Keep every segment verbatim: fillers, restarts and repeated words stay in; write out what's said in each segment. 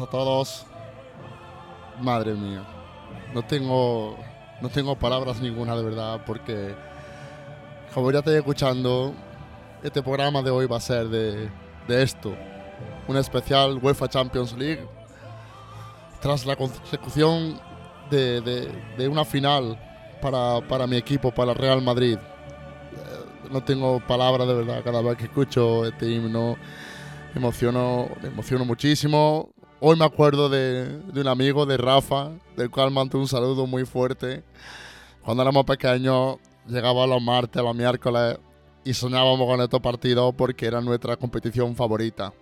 todos. Madre mía, no tengo, no tengo palabras ninguna de verdad, porque como ya estoy escuchando, este programa de hoy va a ser de, de esto, un especial UEFA Champions League tras la consecución de, de, de una final para, para mi equipo, para el Real Madrid. No tengo palabras de verdad, cada vez que escucho este himno me emociono, me emociono muchísimo. Hoy me acuerdo de, de un amigo, de Rafa, del cual mando un saludo muy fuerte. Cuando éramos pequeños, llegábamos los martes, los miércoles y soñábamos con estos partidos porque era nuestra competición favorita.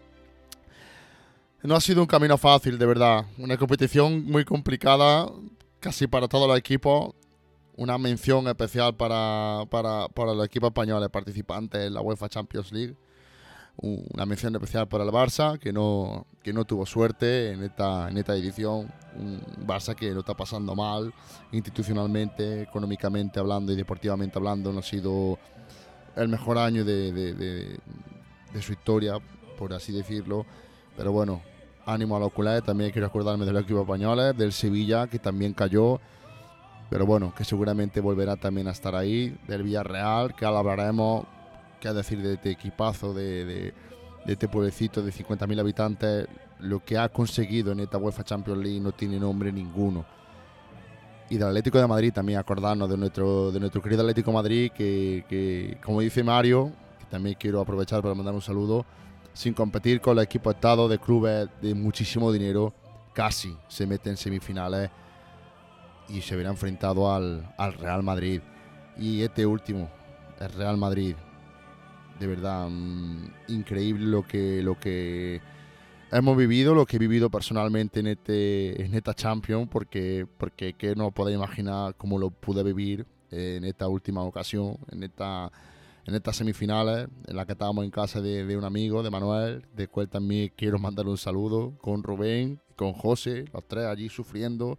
No ha sido un camino fácil, de verdad. Una competición muy complicada, casi para todos los equipos. Una mención especial para, para, para los equipos españoles participantes en la UEFA Champions League. Una mención especial para el Barça, que no, que no tuvo suerte en esta, en esta edición. Un Barça que lo está pasando mal, institucionalmente, económicamente hablando y deportivamente hablando. No ha sido el mejor año de, de, de, de su historia, por así decirlo. Pero bueno, ánimo a los culés. También quiero acordarme de los equipos españoles, del Sevilla, que también cayó. Pero bueno, que seguramente volverá también a estar ahí. Del Villarreal, que ahora hablaremos. Qué decir de este equipazo, de, de, de este pueblecito de cincuenta mil habitantes. Lo que ha conseguido en esta UEFA Champions League no tiene nombre ninguno. Y del Atlético de Madrid también, acordarnos de nuestro, de nuestro querido Atlético de Madrid, que, que como dice Mario, que también quiero aprovechar para mandar un saludo, sin competir con el equipo estado de clubes de muchísimo dinero, casi se mete en semifinales y se verá enfrentado al, al Real Madrid. Y este último, el Real Madrid, de verdad, mmm, increíble lo que, lo que hemos vivido, lo que he vivido personalmente en, este, en esta Champions, porque, porque que no podéis imaginar cómo lo pude vivir en esta última ocasión, en esta en estas semifinales, en la que estábamos en casa de, de un amigo, de Manuel, de cual también quiero mandar un saludo, con Rubén, con José, los tres allí sufriendo,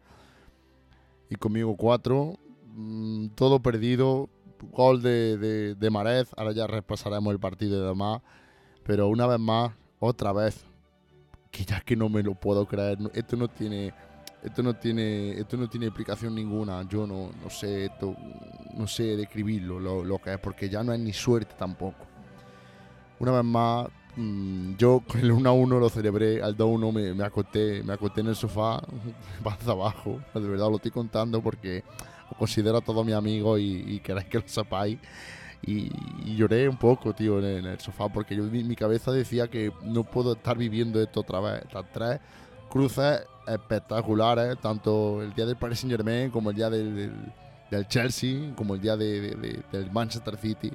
y conmigo cuatro, mmm, todo perdido. Gol de, de, de Marez, ahora ya repasaremos el partido y demás, pero una vez más, otra vez, que ya que no me lo puedo creer, esto no tiene, esto no tiene, esto no tiene explicación ninguna, yo no, no sé esto, no sé describirlo lo, lo que es, porque ya no es ni suerte tampoco. Una vez más, mmm, yo con el uno a uno lo celebré, al dos a uno me, me acosté, me acosté en el sofá, panza abajo, de verdad lo estoy contando porque os considero a todos mis amigos y, y queréis que lo sepáis. Y, y lloré un poco, tío, en el, en el sofá, porque yo, mi, mi cabeza decía que no puedo estar viviendo esto otra vez. Estas tres cruces espectaculares, tanto el día del Paris Saint Germain como el día del, del, del Chelsea, como el día de, de, de, del Manchester City.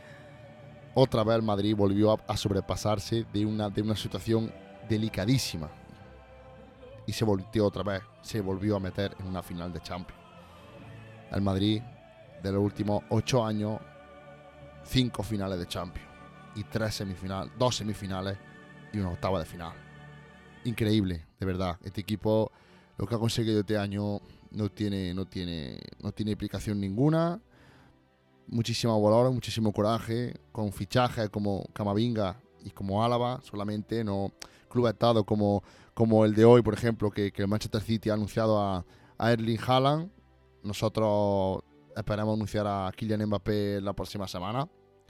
Otra vez el Madrid volvió a, a sobrepasarse de una, de una situación delicadísima y se volteó otra vez, se volvió a meter en una final de Champions. El Madrid, de los últimos ocho años, cinco finales de Champions y tres semifinales, dos semifinales y una octava de final. Increíble, de verdad. Este equipo, lo que ha conseguido este año no tiene, no tiene, no tiene explicación ninguna. Muchísimo valor, muchísimo coraje, con fichajes como Camavinga y como Álava, solamente no club estado como, como el de hoy, por ejemplo, que, que el Manchester City ha anunciado a, a Erling Haaland. Nosotros esperamos anunciar a Kylian Mbappé la próxima semana.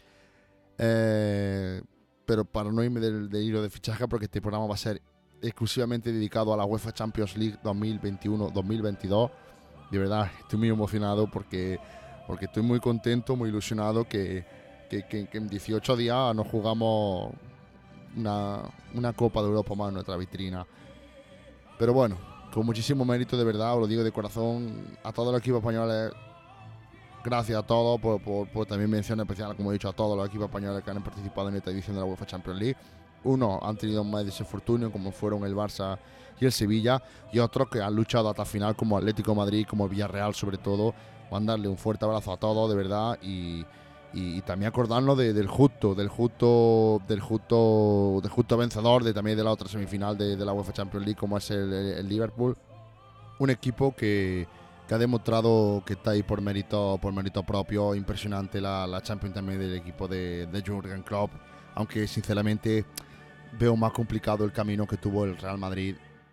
Eh, pero para no irme del, del hilo de fichaje, porque este programa va a ser exclusivamente dedicado a la UEFA Champions League dos mil veintiuno dos mil veintidós. De verdad, estoy muy emocionado porque, porque estoy muy contento, muy ilusionado que, que, que, que en dieciocho días nos jugamos una, una Copa de Europa más en nuestra vitrina. Pero bueno, con muchísimo mérito, de verdad, os lo digo de corazón, a todos los equipos españoles. Gracias a todos, por, por, por también mención especial, como he dicho, a todos los equipos españoles que han participado en esta edición de la UEFA Champions League. Unos han tenido más desafortunio, como fueron el Barça y el Sevilla, y otros que han luchado hasta el final, como Atlético de Madrid, como el Villarreal sobre todo. Mandarle un fuerte abrazo a todos, de verdad, y, y, y también acordarnos de, del justo, del justo, del justo, del justo vencedor de también de la otra semifinal de, de la UEFA Champions League, como es el, el, el Liverpool. Un equipo que que ha demostrado que está ahí por mérito, por mérito propio. Impresionante la, la Champions también del equipo de, de Jürgen Klopp, aunque sinceramente veo más complicado el camino que tuvo el Real Madrid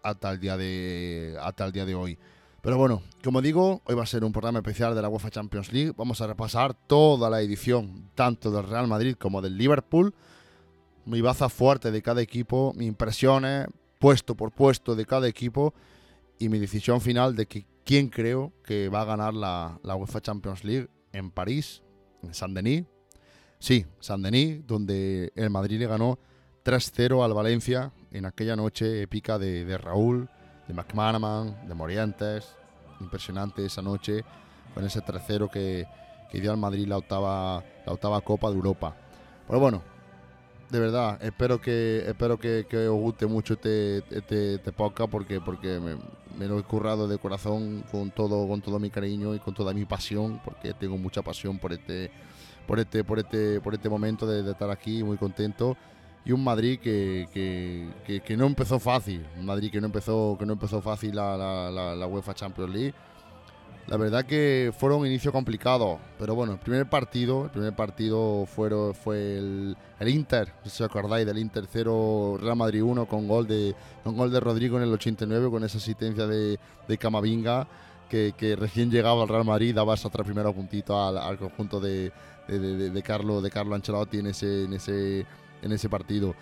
hasta el día de, hasta el día de hoy. Pero bueno, como digo, hoy va a ser un programa especial de la UEFA Champions League. Vamos a repasar toda la edición, tanto del Real Madrid como del Liverpool. Mi baza fuerte de cada equipo, mis impresiones, puesto por puesto de cada equipo y mi decisión final de que quién creo que va a ganar la, la UEFA Champions League en París, en Saint-Denis. Sí, Saint-Denis, donde el Madrid le ganó tres cero al Valencia en aquella noche épica de, de Raúl, de McManaman, de Morientes. Impresionante esa noche con ese tres cero que, que dio al Madrid la octava, la octava Copa de Europa. Pero bueno, de verdad, espero que espero que, que os guste mucho este, este, este podcast porque, porque me, me lo he currado de corazón con todo, con todo mi cariño y con toda mi pasión, porque tengo mucha pasión por este, por este, por este, por este momento de, de estar aquí, muy contento. Y un Madrid que, que, que, que no empezó fácil, un Madrid que no empezó, que no empezó fácil la, la, la, la UEFA Champions League. La verdad que fueron un inicio complicado, pero bueno, el primer partido, el primer partido fueron, fue el, el Inter, si os acordáis del Inter cero, Real Madrid uno con gol de, con gol de Rodrigo en el ochenta y nueve, con esa asistencia de, de Camavinga, que, que recién llegaba al Real Madrid, daba esos tres primeros puntitos al, al conjunto de, de, de, de, Carlo, de Carlo Ancelotti en ese, en ese, en ese partido.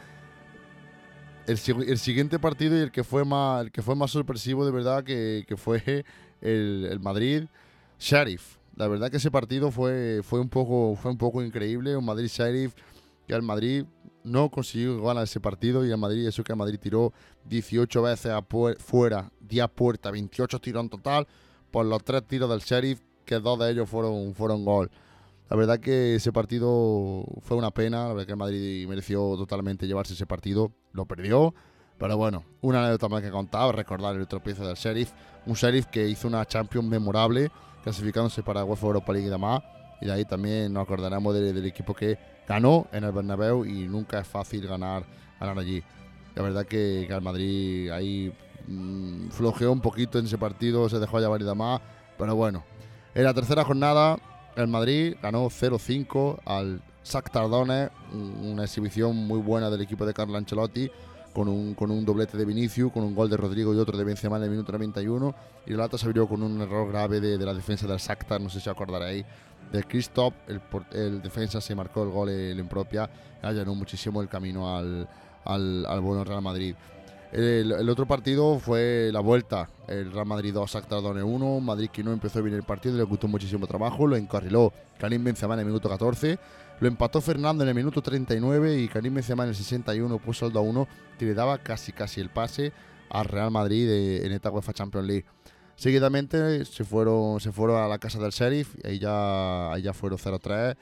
El, el siguiente partido y el que fue más, el que fue más sorpresivo de verdad que, que fue el, el Madrid Sheriff. La verdad que ese partido fue, fue, un poco, fue un poco increíble. Un Madrid Sheriff que el Madrid no consiguió ganar ese partido y el Madrid, eso que el Madrid tiró dieciocho veces a fuera, diez puertas, veintiocho tiros en total, por los tres tiros del Sheriff, que dos de ellos fueron, fueron gol. La verdad que ese partido fue una pena, la verdad que el Madrid mereció totalmente llevarse ese partido, lo perdió, pero bueno, una anécdota más que contar, recordar el tropiezo del Sheriff, un Sheriff que hizo una Champions memorable, clasificándose para UEFA Europa League y demás, y de ahí también nos acordaremos de, del equipo que ganó en el Bernabéu y nunca es fácil ganar, ganar allí. La verdad que, que el Madrid ahí mmm, flojeó un poquito en ese partido, se dejó llevar y demás, pero bueno, en la tercera jornada el Madrid ganó cero cinco al Shakhtar Donetsk, una exhibición muy buena del equipo de Carlo Ancelotti, con un, con un doblete de Vinicius, con un gol de Rodrigo y otro de Benzema en el minuto noventa y uno, y el lata se abrió con un error grave de, de la defensa del Shakhtar, no sé si os acordaréis, de Kristof, el, el defensa se marcó el gol en impropia, allanó muchísimo el camino al, al, al bueno Real Madrid. El, el otro partido fue la vuelta, el Real Madrid dos, Shakhtar Donetsk uno, Madrid que no empezó bien el partido, le gustó muchísimo trabajo, lo encarriló Karim Benzema en el minuto catorce, lo empató Fernando en el minuto treinta y nueve y Karim Benzema en el sesenta y uno puso el dos a uno y le daba casi casi el pase al Real Madrid de, en esta UEFA Champions League. Seguidamente se fueron, se fueron a la casa del Sheriff, ahí ya, ahí ya fueron cero tres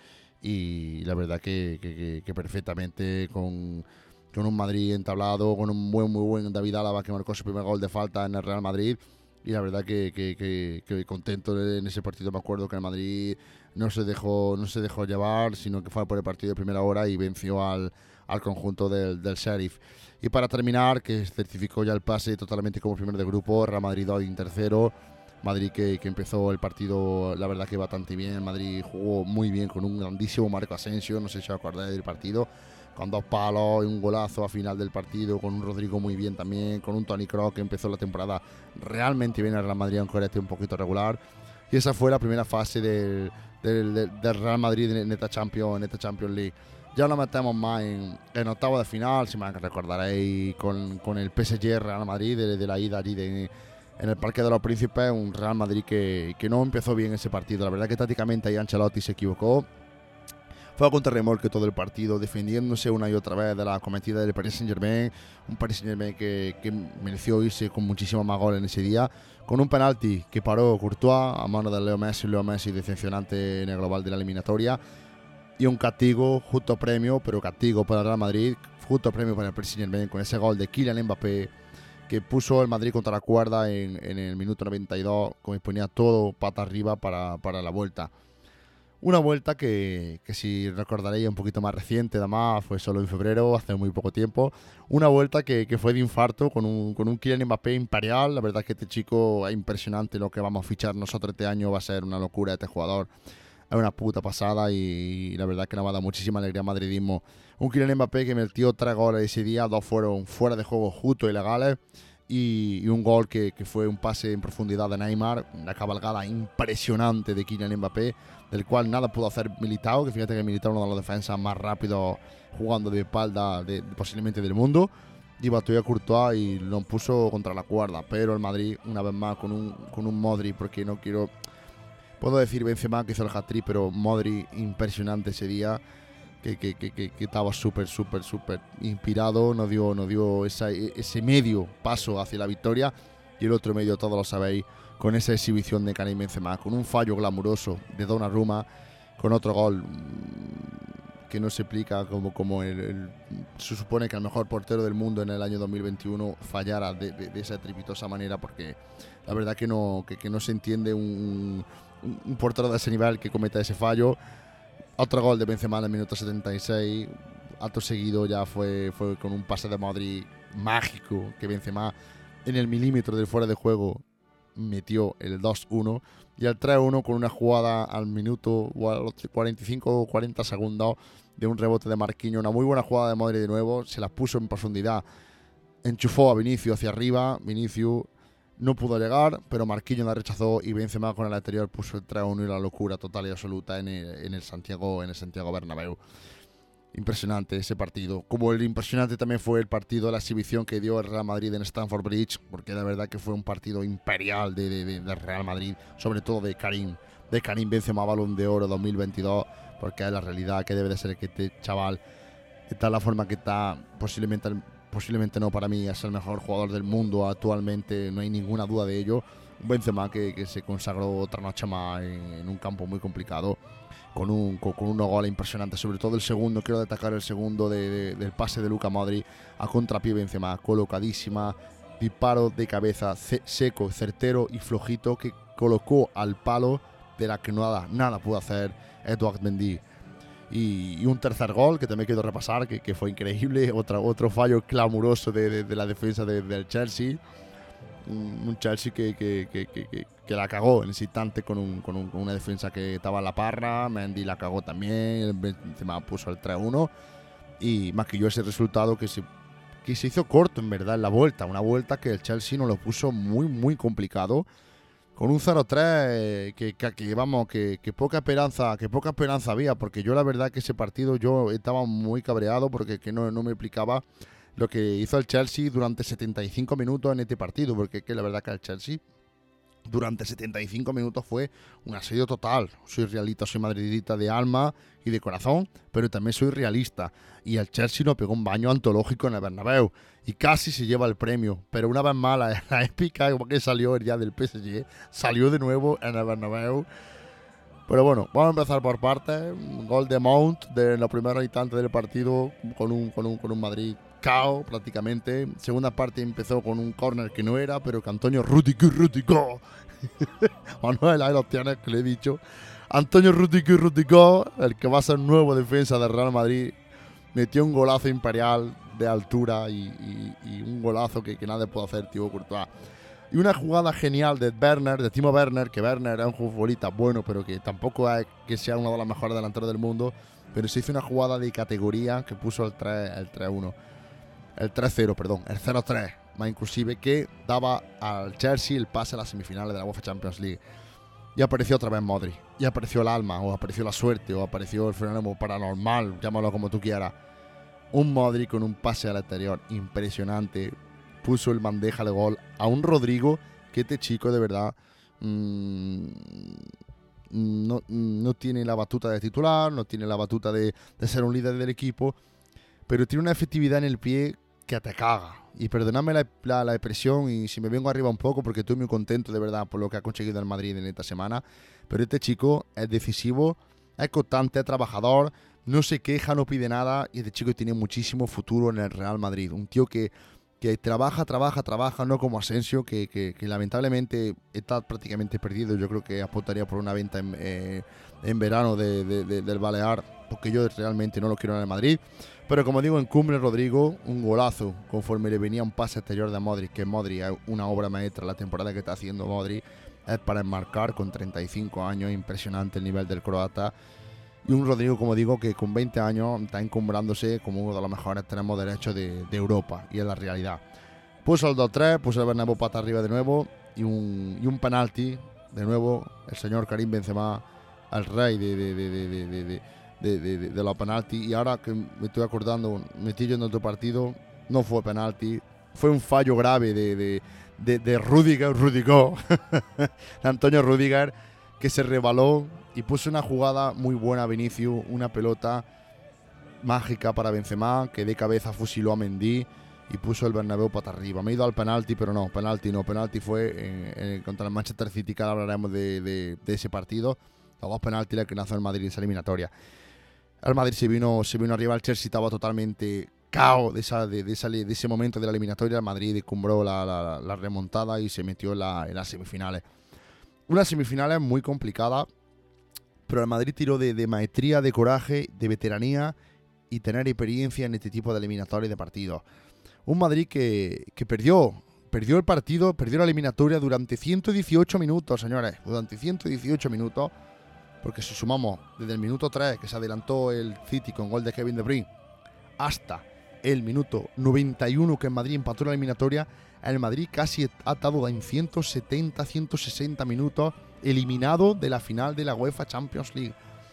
y la verdad que, que, que, que perfectamente con... con un Madrid entablado, con un buen, muy buen David Álava que marcó su primer gol de falta en el Real Madrid. Y la verdad que, que, que, que contento en ese partido. Me acuerdo que el Madrid no se dejó, no se dejó llevar, sino que fue por el partido de primera hora y venció al, al conjunto del, del Sheriff. Y para terminar, que certificó ya el pase totalmente como primer de grupo, Real Madrid dos, Inter cero. Madrid que, que empezó el partido, la verdad que bastante bien. Madrid jugó muy bien con un grandísimo Marco Asensio, no sé si os acordáis del partido, con dos palos y un golazo a final del partido, con un Rodrigo muy bien también, con un Toni Kroos que empezó la temporada realmente bien al Real Madrid, aunque ahora esté un poquito regular. Y esa fue la primera fase del, del, del Real Madrid en esta Champions, en esta Champions League. Ya lo metemos más en, en octavo de final, si me recordaréis, con, con el P S G Real Madrid, de, de la ida allí de, en el Parque de los Príncipes, un Real Madrid que, que no empezó bien ese partido. La verdad que tácticamente ahí Ancelotti se equivocó. Fue a contrarremolque todo el partido, defendiéndose una y otra vez de la cometida del Paris Saint-Germain. Un Paris Saint-Germain que, que mereció irse con muchísimo más goles en ese día. Con un penalti que paró Courtois a mano de Leo Messi, Leo Messi decepcionante en el global de la eliminatoria. Y un castigo, justo premio, pero castigo para el Real Madrid, justo premio para el Paris Saint-Germain con ese gol de Kylian Mbappé que puso el Madrid contra la cuerda en, en el minuto noventa y dos, como ponía todo pata arriba para, para la vuelta. Una vuelta que, que si recordaréis un poquito más reciente, además fue solo en febrero, hace muy poco tiempo. Una vuelta que, que fue de infarto con un, con un Kylian Mbappé imperial. La verdad es que este chico es impresionante, lo que vamos a fichar nosotros este año va a ser una locura este jugador. Es una puta pasada y, y la verdad es que nos va a dar muchísima alegría al madridismo. Un Kylian Mbappé que metió tres goles ese día, dos fueron fuera de juego justos y legales. y, y un gol que, que fue un pase en profundidad de Neymar, una cabalgada impresionante de Kylian Mbappé, del cual nada pudo hacer Militao, que fíjate que Militao es uno de los defensas más rápidos jugando de espalda de, de, posiblemente del mundo, y batió a Courtois y lo puso contra la cuerda. Pero el Madrid, una vez más, con un, con un Modric, porque no quiero... Puedo decir Benzema que hizo el hat-trick, pero Modric impresionante ese día, que, que, que, que, que estaba súper, súper, súper inspirado, nos dio, nos dio esa, ese medio paso hacia la victoria, y el otro medio, todos lo sabéis, con esa exhibición de Karim Benzema, con un fallo glamuroso de Donnarumma, con otro gol que no se explica como, como el, el, se supone que el mejor portero del mundo en el año dos mil veintiuno fallara de, de, de esa estrepitosa manera, porque la verdad que no, que, que no se entiende un, un, un portero de ese nivel que cometa ese fallo. Otro gol de Benzema en el minuto setenta y seis, acto seguido ya fue, fue con un pase de Modric mágico, que Benzema en el milímetro del fuera de juego metió el dos uno, y el tres uno con una jugada al minuto o a los cuarenta y cinco o cuarenta segundos de un rebote de Marquinhos, una muy buena jugada de Modric de nuevo, se la puso en profundidad, enchufó a Vinicius hacia arriba, Vinicius no pudo llegar, pero Marquinhos la rechazó y Benzema con el anterior puso el tres uno y la locura total y absoluta en el, en el Santiago en el Santiago Bernabéu. Impresionante ese partido. Como el impresionante también fue el partido, la exhibición que dio el Real Madrid en Stamford Bridge, porque la verdad que fue un partido imperial de, de, de, de Real Madrid, sobre todo de Karim, de Karim Benzema, Balón de Oro dos mil veintidós, porque es la realidad que debe de ser que este chaval está en la forma que está, posiblemente, posiblemente no, para mí es el mejor jugador del mundo actualmente, no hay ninguna duda de ello. Un Benzema que, que se consagró otra noche más en, en un campo muy complicado, con, un, con, con unos goles impresionantes, sobre todo el segundo, quiero destacar el segundo de, de, del pase de Luka Modric a contrapié Benzema, colocadísima, disparo de cabeza seco, certero y flojito que colocó al palo de la que nada, nada pudo hacer Edouard Mendy. Y, y un tercer gol que también quiero repasar, que, que fue increíble, Otra, otro fallo clamoroso de, de, de la defensa de, del Chelsea. Un Chelsea que, que, que, que, que la cagó en ese instante con, un, con, un, con una defensa que estaba en la parra. Mendy la cagó también, encima puso el tres uno y maquilló ese resultado que se, que se hizo corto en verdad en la vuelta, una vuelta que el Chelsea nos lo puso muy muy complicado, con un cero tres que, que, que vamos, que, que poca esperanza que poca esperanza había, porque yo la verdad que ese partido yo estaba muy cabreado porque que no, no me explicaba lo que hizo el Chelsea durante setenta y cinco minutos en este partido, porque que la verdad que el Chelsea durante setenta y cinco minutos fue un asedio total. Soy realista, soy madridista de alma y de corazón, pero también soy realista. Y el Chelsea nos pegó un baño antológico en el Bernabéu y casi se lleva el premio. Pero una vez más, la, la épica que salió el día del P S G salió de nuevo en el Bernabéu. Pero bueno, vamos a empezar por partes. Gol de Mount de los primeros instantes del partido con un, con un, con un Madrid cao prácticamente. Segunda parte empezó con un córner que no era, pero que Antonio Rudiger, Rudiger. Manuel, ahí los tienes que le he dicho. Antonio Rudiger, Rudiger, el que va a ser nuevo defensa del Real Madrid, metió un golazo imperial de altura y, y, y un golazo que, que nadie puede hacer, tío Courtois. Y una jugada genial de Werner, de Timo Werner, que Werner es un futbolista bueno, pero que tampoco es que sea uno de los mejores delanteros del mundo, pero se hizo una jugada de categoría que puso el tres uno. El tres cero, perdón, el cero tres, más inclusive, que daba al Chelsea el pase a las semifinales de la UEFA Champions League. Y apareció otra vez Modric, y apareció el alma, o apareció la suerte, o apareció el fenómeno paranormal, llámalo como tú quieras. Un Modric con un pase al exterior impresionante, puso el bandeja de gol a un Rodrigo, que este chico de verdad mmm, no, no tiene la batuta de titular, no tiene la batuta de, de ser un líder del equipo, pero tiene una efectividad en el pie que te caga. Y perdonadme la, la, la expresión y si me vengo arriba un poco, porque estoy muy contento de verdad por lo que ha conseguido el Madrid en esta semana, pero este chico es decisivo, es constante, es trabajador, no se queja, no pide nada, y este chico tiene muchísimo futuro en el Real Madrid. Un tío que, que trabaja, trabaja, trabaja, no como Asensio, que, que, que lamentablemente está prácticamente perdido. Yo creo que apuntaría por una venta en, eh, en verano de, de, de, del Balear, porque yo realmente no lo quiero en el Madrid. Pero como digo, en cumbre Rodrigo, un golazo, conforme le venía un pase exterior de Modric, que Modric es una obra maestra la temporada que está haciendo Modric, es para enmarcar con treinta y cinco años, impresionante el nivel del croata. Y un Rodrigo, como digo, que con veinte años está encumbrándose como uno de los mejores extremos derechos de, de Europa, y es la realidad. Puso el dos tres, puso el Bernabéu pata arriba de nuevo y un, y un penalti, de nuevo, el señor Karim Benzema, el rey de, de, de, de, de, de, de, de, de, de, de los penaltis. Y ahora que me estoy acordando, me estoy yendo a otro partido, no fue penalti, fue un fallo grave de, de, de, de Rudiger, Rudiger, de Antonio Rudiger, que se rebaló y puso una jugada muy buena a Vinicius, una pelota mágica para Benzema, que de cabeza fusiló a Mendy y puso el Bernabéu pata arriba. Me he ido al penalti, pero no, penalti no, penalti fue eh, eh, contra el Manchester City, que ahora hablaremos de, de, de ese partido. Los dos penaltis que lanzó el Madrid en esa eliminatoria. El Madrid se vino, se vino arriba, el Chelsea estaba totalmente cao de, esa, de, de, esa, de ese momento de la eliminatoria. El Madrid descumbró la, la, la remontada y se metió en, la, en las semifinales. Unas semifinales muy complicadas, pero el Madrid tiró de, de maestría, de coraje, de veteranía y tener experiencia en este tipo de eliminatorias y de partidos. Un Madrid que, que perdió, perdió el partido, perdió la eliminatoria durante ciento dieciocho minutos, señores. Durante ciento dieciocho minutos, porque si sumamos desde el minuto tres, que se adelantó el City con gol de Kevin De Bruyne, hasta el minuto noventa y uno, que en Madrid empató la eliminatoria, el Madrid casi ha estado en ciento setenta, ciento sesenta minutos eliminado de la final de la UEFA Champions League.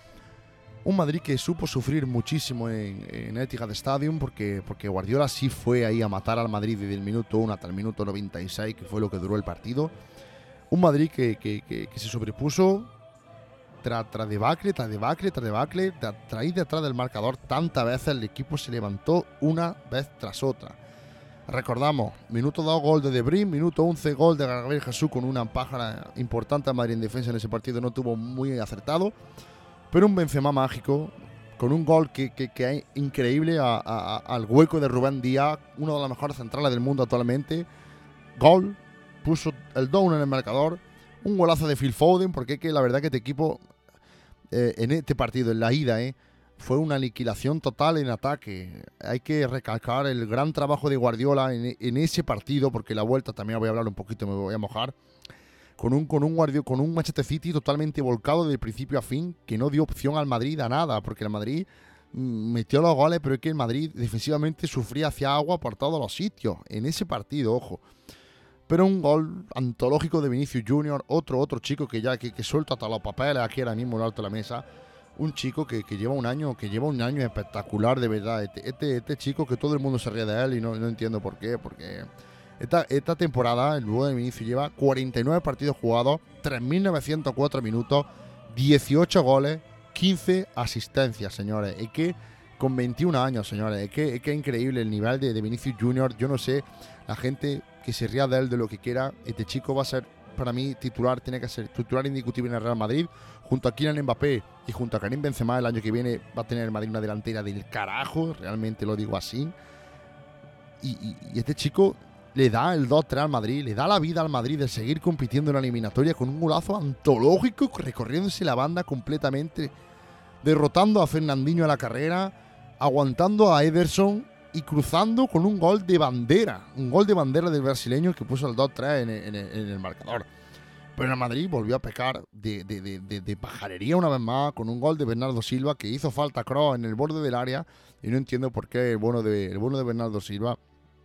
Un Madrid que supo sufrir muchísimo en, en Etihad Stadium, porque, porque Guardiola sí fue ahí a matar al Madrid desde el minuto uno hasta el minuto noventa y seis, que fue lo que duró el partido. Un Madrid que, que, que, que se sobrepuso tras tra debacle, tras debacle, tras debacle, tras tra ir detrás del marcador tantas veces. El equipo se levantó una vez tras otra. Recordamos, minuto dos, gol de De Bruyne, minuto once, gol de Gabriel Jesús con una pájara importante. El Madrid en defensa en ese partido no tuvo muy acertado, pero un Benzema mágico, con un gol que, que, que es increíble a, a, al hueco de Rubén Díaz, uno de los mejores centrales del mundo actualmente. Gol, puso el dos uno en el marcador, un golazo de Phil Foden, porque es que la verdad que este equipo, eh, en este partido, en la ida, eh, fue una aniquilación total en ataque. Hay que recalcar el gran trabajo de Guardiola en, en ese partido, porque la vuelta también voy a hablar un poquito, me voy a mojar. Con un, con, un Guardiola, con un Manchester City totalmente volcado de principio a fin, que no dio opción al Madrid a nada, porque el Madrid mmm, metió los goles, pero es que el Madrid defensivamente sufría hacia agua por todos los sitios, en ese partido, ojo. Pero un gol antológico de Vinicius Junior, otro otro chico que ya que, que suelta hasta los papeles aquí ahora mismo en lo alto de la mesa. Un chico que, que lleva un año que lleva un año espectacular, de verdad. Este, este, este chico que todo el mundo se ríe de él y no, no entiendo por qué, porque... Esta, esta temporada, el nuevo de Vinicius lleva cuarenta y nueve partidos jugados, tres mil novecientos cuatro minutos, dieciocho goles, quince asistencias, señores. Es que con veintiún años, señores, es que es que increíble el nivel de, de Vinicius Junior. Yo no sé, la gente que se ría de él de lo que quiera, este chico va a ser, para mí, titular, tiene que ser titular indiscutible en el Real Madrid. Junto a Kylian Mbappé y junto a Karim Benzema, el año que viene va a tener el Madrid una delantera del carajo, realmente lo digo así. Y, y, y este chico le da el dos tres al Madrid, le da la vida al Madrid de seguir compitiendo en la eliminatoria con un golazo antológico, recorriéndose la banda completamente, derrotando a Fernandinho a la carrera, aguantando a Ederson y cruzando con un gol de bandera, un gol de bandera del brasileño que puso el dos tres en, en, en el marcador. Pero el Madrid volvió a pecar de, de, de, de, de pajarería una vez más, con un gol de Bernardo Silva, que hizo falta a Kroos en el borde del área, y no entiendo por qué el bueno de, el bueno de Bernardo Silva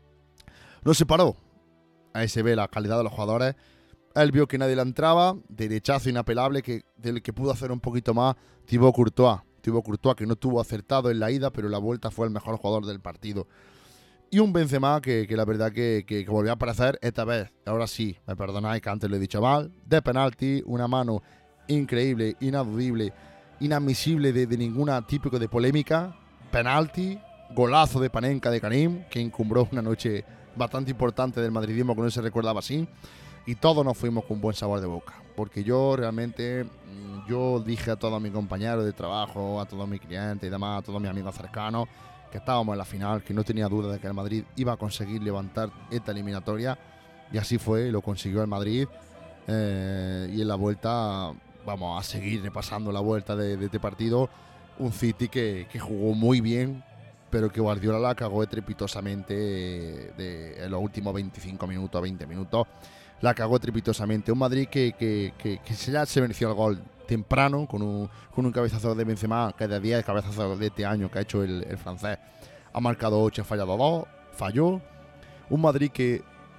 no se paró. Ahí se ve la calidad de los jugadores. Él vio que nadie le entraba, derechazo inapelable, que, del que pudo hacer un poquito más Thibaut Courtois. Thibaut Courtois, que no tuvo acertado en la ida, pero en la vuelta fue el mejor jugador del partido. Y un Benzema que, que la verdad que, que, que volvió a aparecer esta vez. Ahora sí, me perdonáis que antes lo he dicho mal. De penalti, una mano increíble, inadudible, inadmisible de, de ninguna típico de polémica. Penalti, golazo de Panenka de Karim, que encumbró una noche bastante importante del madridismo que no se recordaba así, y todos nos fuimos con buen sabor de boca, porque yo realmente, yo dije a todos mis compañeros de trabajo, a todos mis clientes y demás, a todos mis amigos cercanos, que estábamos en la final, que no tenía duda de que el Madrid iba a conseguir levantar esta eliminatoria, y así fue, lo consiguió el Madrid, eh, y en la vuelta vamos a seguir repasando la vuelta de, de este partido, un City que, que jugó muy bien, pero que Guardiola la cagó estrepitosamente de, de, en los últimos veinticinco minutos, veinte minutos. La cagó estrepitosamente. Un Madrid que, que, que, que ya se mereció el gol temprano, con un, con un cabezazo de Benzema, que de diez cabezazos de este año que ha hecho el, el francés. Ha marcado ocho, ha fallado dos, falló. Un Madrid que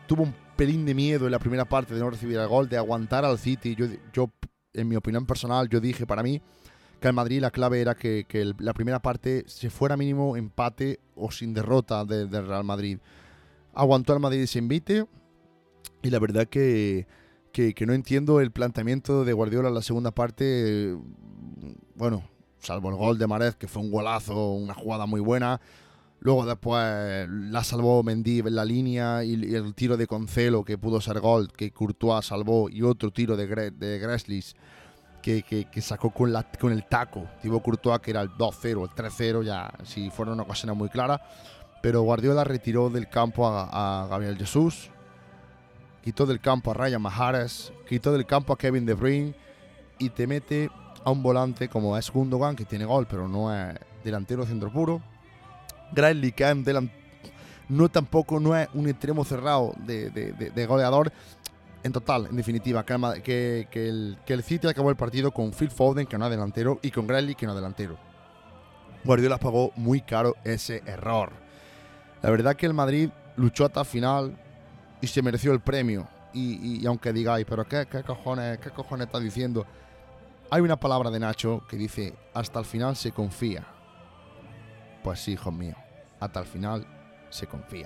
tuvo un pelín de miedo en la primera parte de no recibir el gol, de aguantar al City. Yo, yo en mi opinión personal, yo dije para mí que el Madrid la clave era que, que el, la primera parte se fuera mínimo empate o sin derrota del de Real Madrid. Aguantó al Madrid ese invite y la verdad que, que, que no entiendo el planteamiento de Guardiola en la segunda parte. Bueno, salvo el gol de Mahrez, que fue un golazo, una jugada muy buena. Luego después la salvó Mendy en la línea y, y el tiro de Cancelo, que pudo ser gol, que Courtois salvó, y otro tiro de, Gre de Grealish que, que, que sacó con, la, con el taco. Thibaut Courtois, que era el dos cero, el tres cero, ya si fuera una ocasión muy clara. Pero Guardiola retiró del campo a, a Gabriel Jesús, quitó del campo a Ryan Mahrez, quitó del campo a Kevin De Bruyne y te mete a un volante como es Gundogan, que tiene gol, pero no es delantero centro puro. Grealish, que es delant no tampoco no es un extremo cerrado de, de, de, de goleador. En total, en definitiva, que, que, que, el, que el City acabó el partido con Phil Foden, que no es delantero, y con Grealish, que no es delantero. Guardiola pagó muy caro ese error. La verdad que el Madrid luchó hasta el final y se mereció el premio. Y, y, y aunque digáis, pero ¿qué, qué, cojones, ¿qué cojones está diciendo? Hay una palabra de Nacho que dice, hasta el final se confía. Pues sí, hijos míos, hasta el final se confía.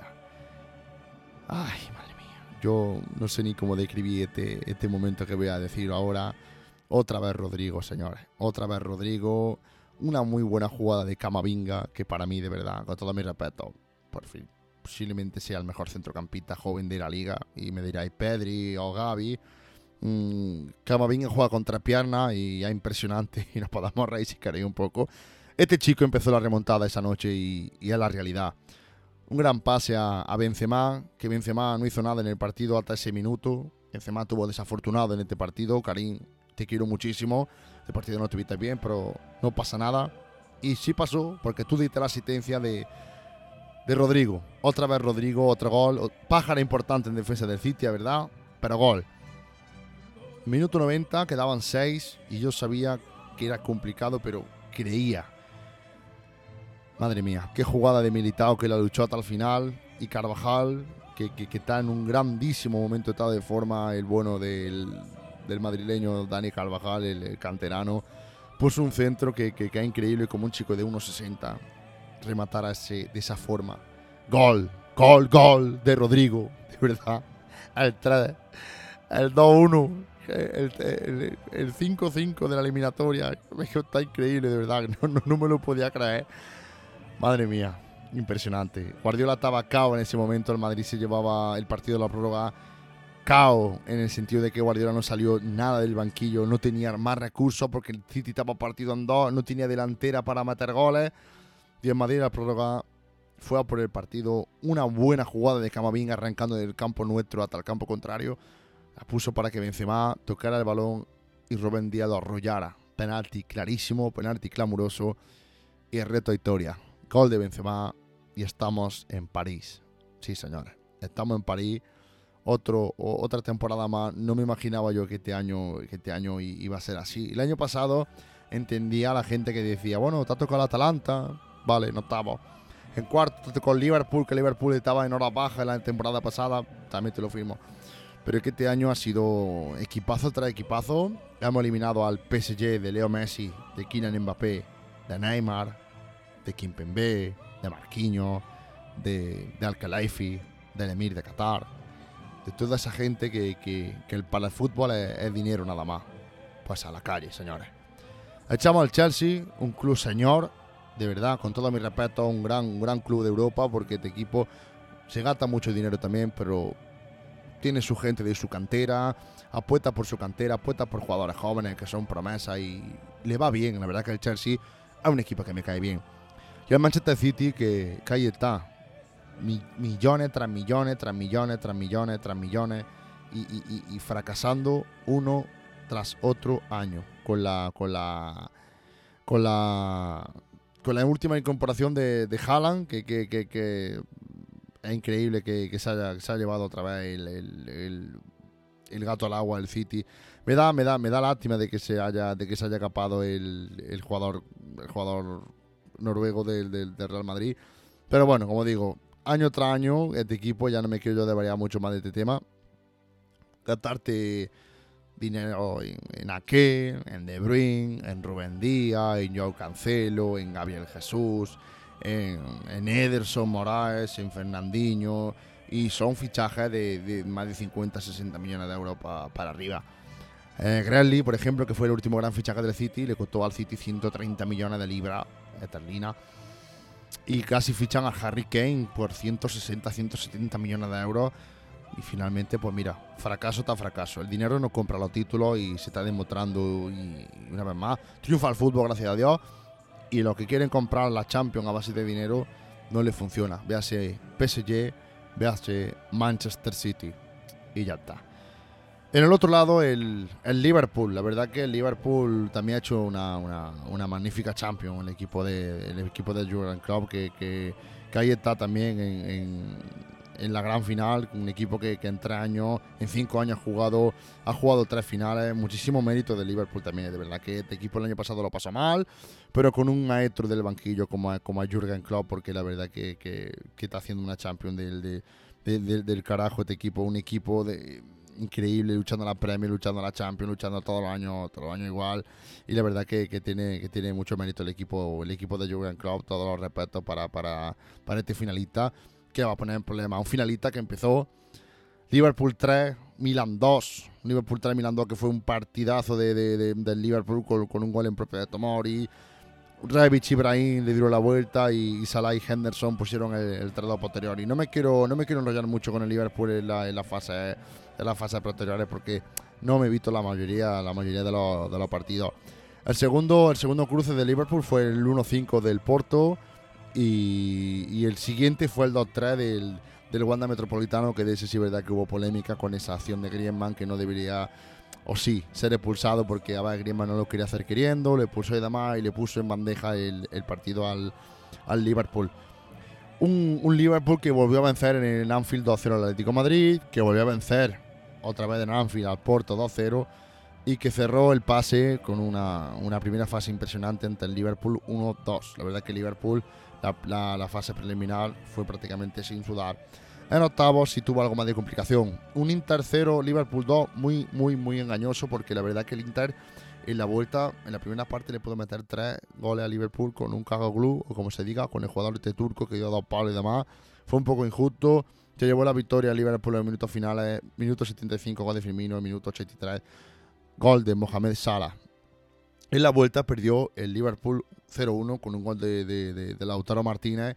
Ay, madre mía, yo no sé ni cómo describir este, este momento que voy a decir ahora. Otra vez Rodrigo, señores, otra vez Rodrigo. Una muy buena jugada de Camavinga, que para mí, de verdad, con todo mi respeto, por fin, posiblemente sea el mejor centrocampista joven de la liga. Y me diráis Pedri o Gavi. Mm, Camavinga juega contra pierna y es impresionante. Y nos podamos reír si queréis un poco. Este chico empezó la remontada esa noche y, y es la realidad. Un gran pase a, a Benzema, que Benzema no hizo nada en el partido hasta ese minuto. Benzema tuvo desafortunado en este partido. Karim, te quiero muchísimo. Este partido no estuviste bien, pero no pasa nada. Y sí pasó, porque tú diste la asistencia de, de Rodrigo. Otra vez Rodrigo, otro gol. Pájara importante en defensa del City, ¿verdad? Pero gol. Minuto noventa, quedaban seis y yo sabía que era complicado, pero creía. Madre mía, qué jugada de Militao, que la luchó hasta el final. Y Carvajal, que, que, que está en un grandísimo momento, está de forma el bueno del, del madrileño Dani Carvajal, el, el canterano. Puso un centro que, que, que es increíble, como un chico de uno sesenta rematara ese, de esa forma. Gol, gol, gol de Rodrigo, de verdad. El tres, el dos uno, el, el, el cinco cinco de la eliminatoria. Está increíble, de verdad, no, no, no me lo podía creer. Madre mía, impresionante. Guardiola estaba cao en ese momento. El Madrid se llevaba el partido de la prórroga cao, en el sentido de que Guardiola no salió nada del banquillo, no tenía más recursos porque el City estaba partido en dos, no tenía delantera para meter goles. Y el Madrid, la prórroga, fue a por el partido. Una buena jugada de Camavinga arrancando del campo nuestro hasta el campo contrario. La puso para que Benzema tocara el balón y Rubén Díaz lo arrollara. Penalti clarísimo, penalti clamoroso y el reto a historia. Gol de Benzema y estamos en París. Sí, señores, estamos en París. Otro, otra temporada más. No me imaginaba yo que este año, que este año iba a ser así. El año pasado entendía a la gente que decía, bueno, te ha tocado el Atalanta. Vale, no estamos. En cuarto te tocó el Liverpool, que Liverpool estaba en hora baja en la temporada pasada. También te lo firmo. Pero es que este año ha sido equipazo tras equipazo. Hemos eliminado al P S G de Leo Messi, de Kylian Mbappé, de Neymar, de Kimpembe, de Marquinhos, de, de Al-Khelaifi, del Emir de Qatar, de toda esa gente que, que, que el, para el fútbol es, es dinero nada más. Pues a la calle, señores. Echamos al Chelsea, un club señor, de verdad, con todo mi respeto, un gran, un gran club de Europa, porque este equipo se gasta mucho dinero también, pero tiene su gente de su cantera, apuesta por su cantera, apuesta por jugadores jóvenes que son promesas y le va bien. La verdad que el Chelsea es un equipo que me cae bien. Y el Manchester City, que, que ahí está, Mi, millones tras millones, tras millones, tras millones, tras millones, y, y, y, y fracasando uno tras otro año, con la con la con la con la última incorporación de, de Haaland, que, que, que, que es increíble que, que, se haya, que se haya llevado otra vez el, el, el, el gato al agua, el City. Me da, me da, me da lástima de que se haya, de que se haya escapado el, el jugador, el jugador noruego del, del, del Real Madrid. Pero bueno, como digo, año tras año, este equipo, ya no me quiero yo devaluar mucho más de este tema, gastarte dinero en, en Ake, en De Bruyne, en Rubén Díaz, en Joao Cancelo, en Gabriel Jesús, en, en Ederson Moraes, en Fernandinho, y son fichajes de, de más de cincuenta a sesenta millones de euros pa, para arriba. Eh, Grealish, por ejemplo, que fue el último gran fichaje del City, le costó al City ciento treinta millones de libras esterlinas. Y casi fichan a Harry Kane por ciento sesenta a ciento setenta millones de euros. Y finalmente, pues mira, fracaso tras fracaso. El dinero no compra los títulos y se está demostrando, y una vez más, triunfa el fútbol, gracias a Dios. Y los que quieren comprar la Champions a base de dinero, no les funciona. Véase P S G, véase Manchester City. Y ya está. En el otro lado, el, el Liverpool. La verdad que el Liverpool también ha hecho una, una, una magnífica Champions. El equipo de, el equipo de Jurgen Klopp, que, que, que ahí está también en, en, en la gran final. Un equipo que, que en tres años, en cinco años ha jugado, ha jugado tres finales. Muchísimo mérito del Liverpool también. De verdad que este equipo el año pasado lo pasó mal, pero con un maestro del banquillo como, como a Jurgen Klopp, porque la verdad que, que, que está haciendo una Champions del, de, de, de, del carajo este equipo. Un equipo de... increíble, luchando a la Premier, luchando a la Champions, luchando todos los años, todos los años igual. Y la verdad que, que tiene que tiene mucho mérito el equipo, el equipo de Jurgen Klopp, todos los respetos para, para, para este finalista, que va a poner en problema. Un finalista que empezó Liverpool tres, Milan dos. Liverpool tres, Milan dos, que fue un partidazo de, de, de, del Liverpool con, con un gol en propio de Tomori. Rebic y Brahim le dieron la vuelta, y, y Salah y Henderson pusieron el, el tres dos posterior. Y no me quiero no me quiero enrollar mucho con el Liverpool en la, en la fase en las fases posteriores, porque no me he visto la mayoría la mayoría de los, de los partidos. El segundo el segundo cruce de Liverpool fue el uno cinco del Porto, y, y el siguiente fue el dos tres del, del Wanda Metropolitano, que de ese sí es verdad que hubo polémica con esa acción de Griezmann, que no debería, o sí, ser expulsado, porque a ver, Griezmann no lo quería hacer queriendo, le puso y demás, y le puso en bandeja el, el partido al, al Liverpool. Un, un Liverpool que volvió a vencer en el Anfield dos cero al Atlético de Madrid, que volvió a vencer otra vez en Anfield al Porto dos cero, y que cerró el pase con una, una primera fase impresionante ante el Liverpool uno dos. La verdad que el Liverpool, la, la, la fase preliminar fue prácticamente sin sudar. En octavos sí tuvo algo más de complicación. Un Inter cero, Liverpool dos, muy, muy, muy engañoso, porque la verdad que el Inter en la vuelta, en la primera parte, le pudo meter tres goles a Liverpool con un Kagaoglu, o como se diga, con el jugador este turco que dio dos palos y demás. Fue un poco injusto. Se llevó la victoria a Liverpool en los minutos finales, minuto setenta y cinco, gol de Firmino, minuto ochenta y tres, gol de Mohamed Salah. En la vuelta perdió el Liverpool cero uno con un gol de, de, de, de Lautaro Martínez,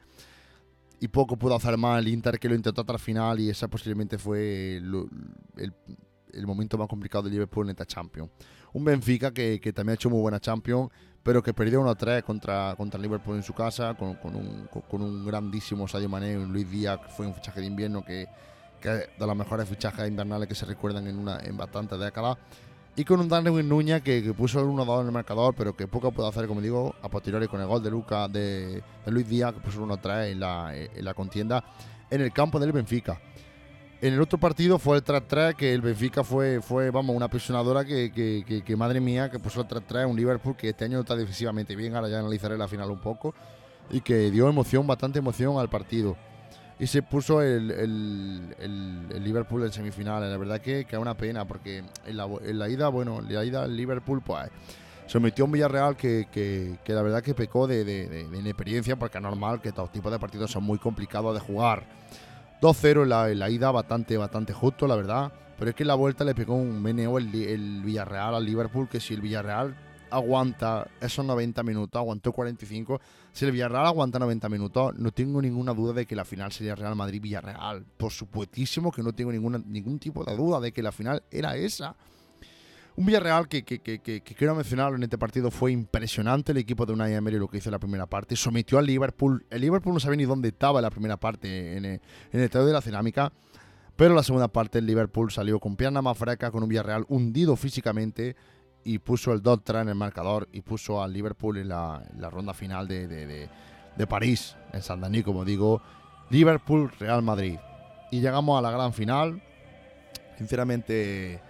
y poco pudo hacer más el Inter, que lo intentó hasta el final, y ese posiblemente fue el, el, el momento más complicado de Liverpool en esta Champions. Un Benfica que, que también ha hecho muy buena Champions, pero que perdió uno tres contra, contra el Liverpool en su casa, con, con, un, con un grandísimo Sadio Mané, un Luis Díaz, que fue un fichaje de invierno, que, que es de los mejores fichajes invernales que se recuerdan en, una, en bastantes décadas, y con un Darwin Núñez que, que puso el uno dos en el marcador, pero que poco pudo hacer, como digo, a posteriori con el gol de Luca de, de Luis Díaz, que puso el uno tres en la, en la contienda en el campo del Benfica. En el otro partido fue el tres tres, que el Benfica fue, fue vamos, una aprisionadora que, que, que, que, madre mía, que puso el tres tres, un Liverpool que este año no está defensivamente bien, ahora ya analizaré la final un poco, y que dio emoción, bastante emoción al partido. Y se puso el, el, el, el Liverpool en semifinales. La verdad que, que es una pena, porque en la, en la ida, bueno, en la ida el Liverpool, pues, sometió a un Villarreal que, que, que la verdad que pecó de, de, de, de inexperiencia, porque es normal que estos tipos de partidos son muy complicados de jugar. dos cero en la, en la ida, bastante, bastante justo, la verdad. Pero es que en la vuelta le pegó un meneo el, el Villarreal al Liverpool, que si el Villarreal aguanta esos noventa minutos, aguantó cuarenta y cinco. Si el Villarreal aguanta noventa minutos, no tengo ninguna duda de que la final sería Real Madrid-Villarreal. Por supuestísimo que no tengo ninguna, ningún tipo de duda de que la final era esa. Un Villarreal que, que, que, que, que quiero mencionarlo en este partido, fue impresionante el equipo de Unai Emery, lo que hizo en la primera parte. Sometió al Liverpool. El Liverpool no sabía ni dónde estaba en la primera parte, en el, en el estadio de la Cerámica. Pero en la segunda parte el Liverpool salió con pierna más fresca, con un Villarreal hundido físicamente, y puso el dos tres en el marcador, y puso al Liverpool en la, en la ronda final de, de, de, de París, en Saint-Denis, como digo. Liverpool-Real Madrid. Y llegamos a la gran final. Sinceramente,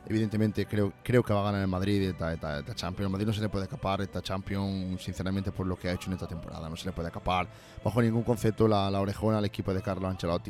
Evidentemente creo, creo que va a ganar el Madrid esta, esta, esta Champions. El Madrid no se le puede escapar esta Champions, sinceramente, por lo que ha hecho en esta temporada. No se le puede escapar bajo ningún concepto la, la orejona al equipo de Carlo Ancelotti.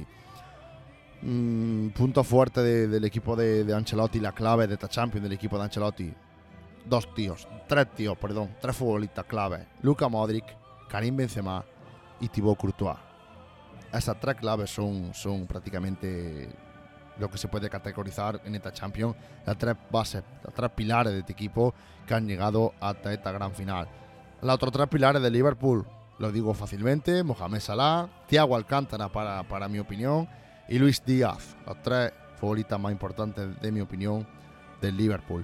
Mm, punto fuerte de, del equipo de, de Ancelotti, la clave de esta Champions del equipo de Ancelotti. Dos tíos, tres tíos, perdón, tres futbolistas claves. Luka Modric, Karim Benzema y Thibaut Courtois. Esas tres claves son, son prácticamente lo que se puede categorizar en esta Champions, las tres bases, las tres pilares de este equipo que han llegado hasta esta gran final. Los otros tres pilares de Liverpool, lo digo fácilmente: Mohamed Salah, Thiago Alcántara para, para mi opinión, y Luis Díaz, los tres futbolistas más importantes de mi opinión del Liverpool.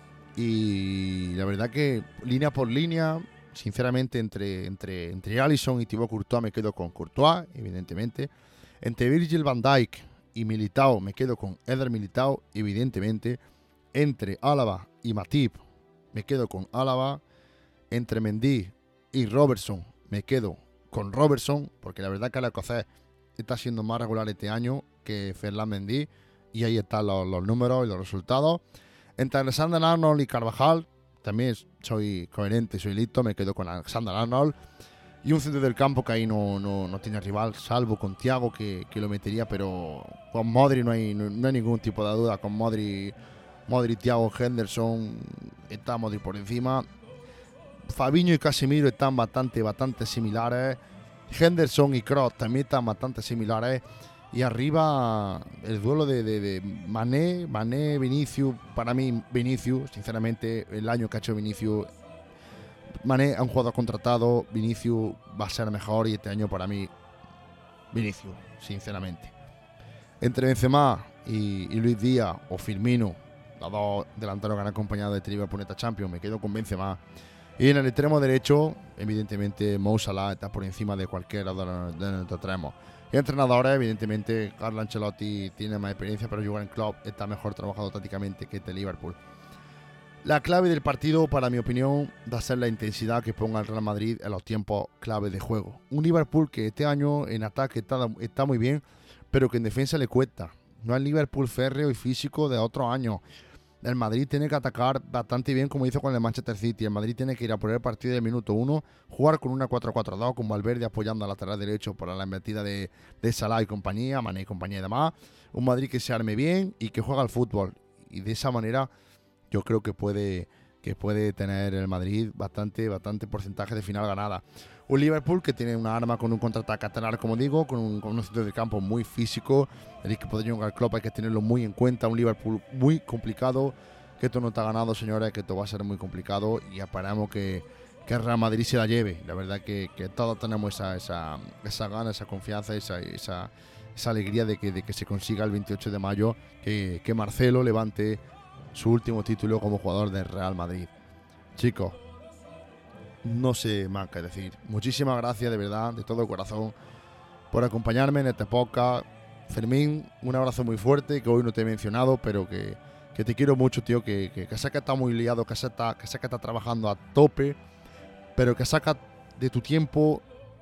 Y la verdad que línea por línea, sinceramente, entre, entre, entre Alisson y Thibaut Courtois me quedo con Courtois, evidentemente. Entre Virgil van Dijk y Militao me quedo con Eder Militao, evidentemente. Entre Álava y Matip me quedo con Álava. Entre Mendy y Robertson me quedo con Robertson, porque la verdad que el escocés está siendo más regular este año que Ferland Mendy, y ahí están los, los números y los resultados. Entre Alexander Arnold y Carvajal también soy coherente, soy listo, me quedo con Alexander Arnold. Y un centro del campo que ahí no, no, no tiene rival, salvo con Thiago, que, que lo metería, pero con Modri no hay, no, no hay ningún tipo de duda. Con Modri, Modri, Thiago, Henderson, está Modri por encima. Fabinho y Casemiro están bastante, bastante similares. Henderson y Kroos también están bastante similares. Y arriba el duelo de, de, de Mané, Mané, Vinicius. Para mí Vinicius, sinceramente, el año que ha hecho Vinicius, Mané es un jugador contratado, Vinicius va a ser mejor, y este año para mí Vinicius, sinceramente. Entre Benzema y, y Luis Díaz o Firmino, los dos delanteros que han acompañado de este Liverpool en esta Champions, me quedo con Benzema. Y en el extremo derecho, evidentemente, Mo Salah está por encima de cualquiera de los, de los extremos. Y entrenadores, evidentemente, Carlo Ancelotti tiene más experiencia, pero Jürgen Klopp está mejor trabajado tácticamente que este Liverpool. La clave del partido, para mi opinión, va a ser la intensidad que ponga el Real Madrid en los tiempos clave de juego. Un Liverpool que este año en ataque está, está muy bien, pero que en defensa le cuesta. No es el Liverpool férreo y físico de otros años. El Madrid tiene que atacar bastante bien, como hizo con el Manchester City. El Madrid tiene que ir a por el partido del minuto uno, jugar con una cuatro cuatro dos, con Valverde apoyando al lateral derecho para la embestida de, de Salah y compañía, Mané y compañía y demás. Un Madrid que se arme bien y que juega al fútbol. Y de esa manera yo creo que puede, que puede tener el Madrid bastante, bastante porcentaje de final ganada. Un Liverpool que tiene una arma con un contraataque a como digo, con un, con un centro de campo muy físico. El equipo de Jürgen Klopp hay que tenerlo muy en cuenta. Un Liverpool muy complicado, que esto no está ganado, señores, que esto va a ser muy complicado, y esperamos que, que el Real Madrid se la lleve. La verdad que, que todos tenemos esa, esa, esa gana, esa confianza, esa, esa, esa alegría de que, de que se consiga el veintiocho de mayo, que, que Marcelo levante su último título como jugador del Real Madrid. Chicos, no sé más que decir. Muchísimas gracias, de verdad, de todo corazón, por acompañarme en este podcast. Fermín, un abrazo muy fuerte, que hoy no te he mencionado, pero que, que te quiero mucho, tío, que, que, que sé que estás muy liado, que sé, está, que sé que estás trabajando a tope, pero que sacas de tu tiempo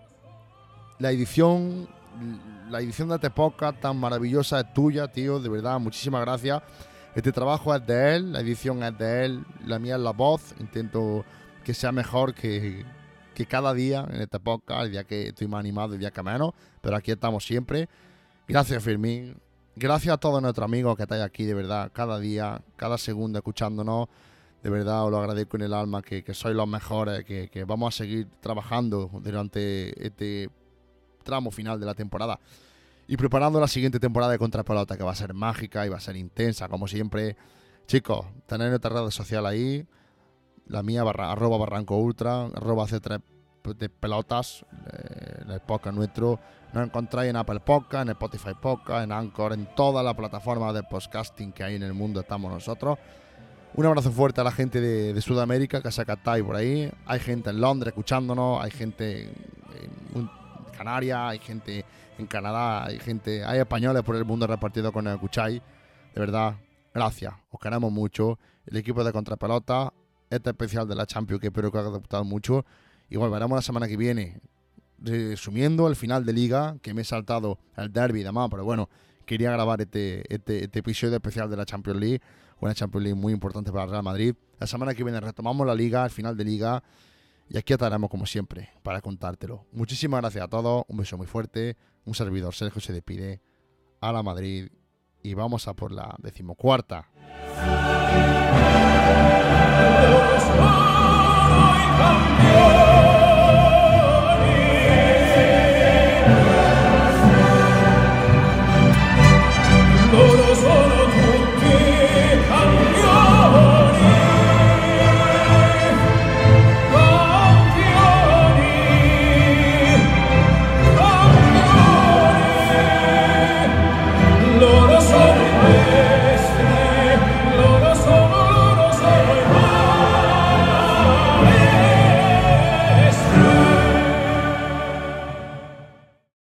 la edición, la edición de este podcast tan maravillosa es tuya, tío, de verdad, muchísimas gracias. Este trabajo es de él, la edición es de él, la mía es la voz. Intento que sea mejor que, que cada día en este podcast, el día que estoy más animado, el día que menos, pero aquí estamos siempre. Gracias, Fermín. Gracias a todos nuestros amigos que estáis aquí, de verdad, cada día, cada segundo escuchándonos. De verdad, os lo agradezco en el alma, que, que sois los mejores, que, que vamos a seguir trabajando durante este tramo final de la temporada y preparando la siguiente temporada de Contrapelota, que va a ser mágica y va a ser intensa, como siempre. Chicos, tenéis nuestra red social ahí, la mía, barra, arroba Barranco Ultra, arroba C tres de pelotas, eh, el podcast nuestro. Nos encontráis en Apple Podcast, en Spotify Podcast, en Anchor, en todas las plataformas de podcasting que hay en el mundo estamos nosotros. Un abrazo fuerte a la gente de, de Sudamérica, que se estáis por ahí. Hay gente en Londres escuchándonos, hay gente en, en Canarias, hay gente en Canadá, hay gente, hay españoles por el mundo repartidos con el escucháis. De verdad, gracias, os queremos mucho. El equipo de Contrapelota, este especial de la Champions, que espero que os haya gustado mucho. Y volveremos la semana que viene, resumiendo el final de Liga, que me he saltado el derbi y demás, pero bueno, quería grabar este, este, este episodio especial de la Champions League, una Champions League muy importante para el Real Madrid. La semana que viene retomamos la Liga, el final de Liga, y aquí estaremos como siempre para contártelo. Muchísimas gracias a todos, un beso muy fuerte, un servidor Sergio se despide, a la Madrid, y vamos a por la decimocuarta. Soy